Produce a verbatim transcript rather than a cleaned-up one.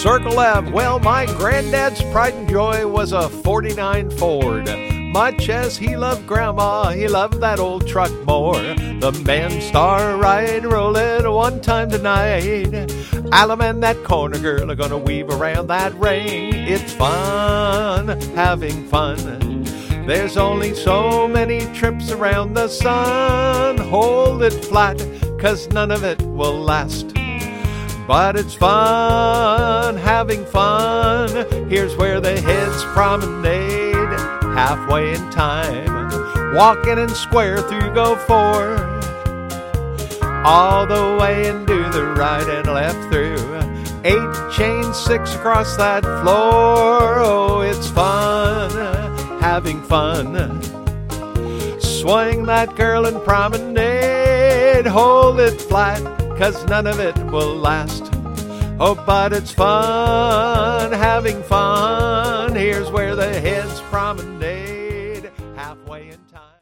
Circle Ave, well, my granddad's pride and joy was a forty-nine Ford. Much as he loved Grandma, he loved that old truck more. The man star ride, roll it one time tonight. Alum and that corner girl are gonna weave around that ring. It's fun, having fun. There's only so many trips around the sun. Hold it flat, 'cause none of it will last. But it's fun, having fun. Here's where the heads promenade, halfway in time. Walking in square through go four, all the way into the right and left through. Eight chains, six across that floor. Oh, it's fun, having fun. Swing that girl and promenade. Hold it flat, 'cause none of it will last. Oh, but it's fun, having fun. Here's where the heads promenade.